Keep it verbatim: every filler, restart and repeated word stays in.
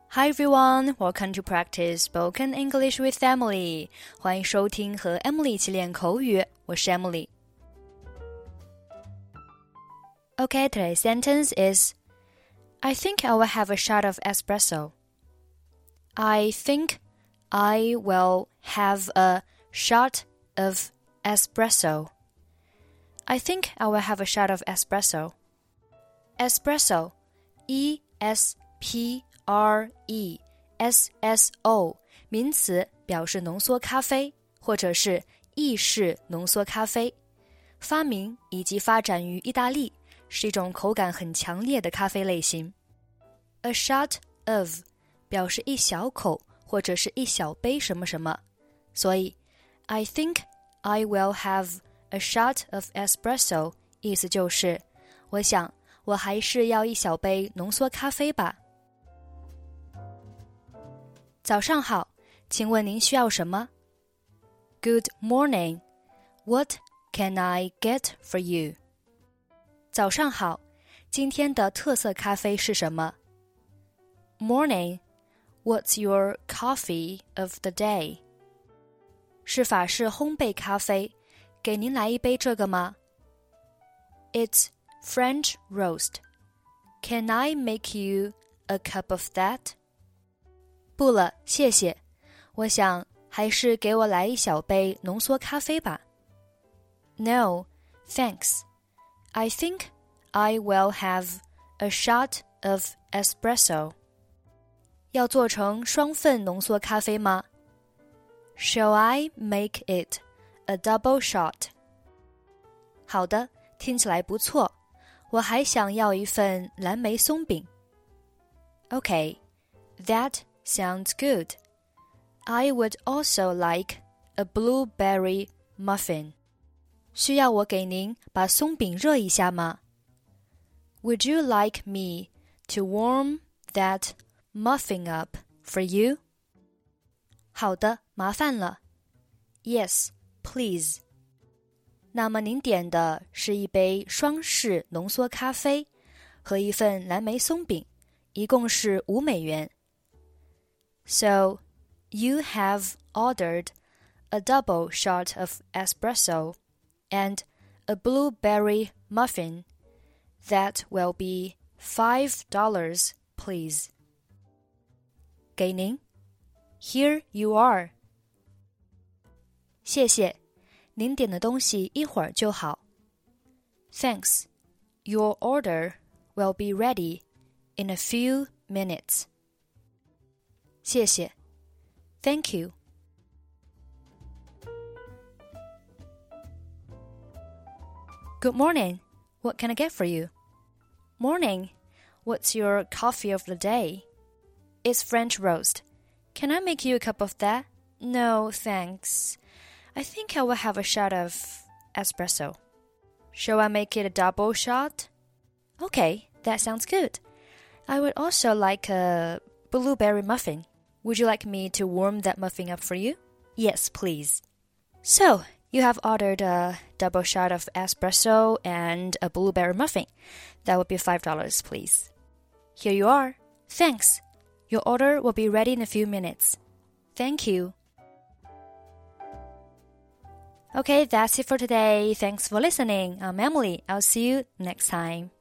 Hi everyone, welcome to practice spoken English with Emily. 欢迎收听和 Emily 一起练口语，我是 Emily. Okay, today's sentence is I think I will have a shot of espresso. I think I will have a shot of espresso. I think I will have a shot of espresso. Espresso, E S P R E S S O 名词表示浓缩咖啡或者是意式浓缩咖啡，发明以及发展于意大利，是一种口感很强烈的咖啡类型。A shot of 表示一小口或者是一小杯什么什么，所以 I think I will have a shot of espresso 意思就是我想我还是要一小杯浓缩咖啡吧。早上好，请问您需要什么？ Good morning. What can I get for you? 早上好，今天的特色咖啡是什么？ Morning. What's your coffee of the day? 是法式烘焙咖啡，给您来一杯这个吗？ It's French roast. Can I make you a cup of that?不了，谢谢。我想还是给我来一小杯浓缩咖啡吧。No, thanks. I think I will have a shot of espresso. 要做成双份浓缩咖啡吗？ Shall I make it a double shot? 好的，听起来不错。我还想要一份蓝莓松饼。Okay, that sounds good. I would also like a blueberry muffin. 需要我给您把松饼热一下吗？ Would you like me to warm that muffin up for you? 好的，麻烦了。Yes, please. 那么您点的是一杯双式浓缩咖啡和一份蓝莓松饼，一共是五美元。So, you have ordered a double shot of espresso and a blueberry muffin. That will be five dollars, please. 给您。Here you are. 谢谢，您点的东西一会儿就好。Thanks. Your order will be ready in a few minutes.谢谢 Thank you. Good morning. What can I get for you? Morning. What's your coffee of the day? It's French roast. Can I make you a cup of that? No, thanks. I think I will have a shot of espresso. Shall I make it a double shot? Okay, that sounds good. I would also like a blueberry muffin.Would you like me to warm that muffin up for you? Yes, please. So, you have ordered a double shot of espresso and a blueberry muffin. That would be five dollars, please. Here you are. Thanks. Your order will be ready in a few minutes. Thank you. Okay, that's it for today. Thanks for listening. I'm Emily. I'll see you next time.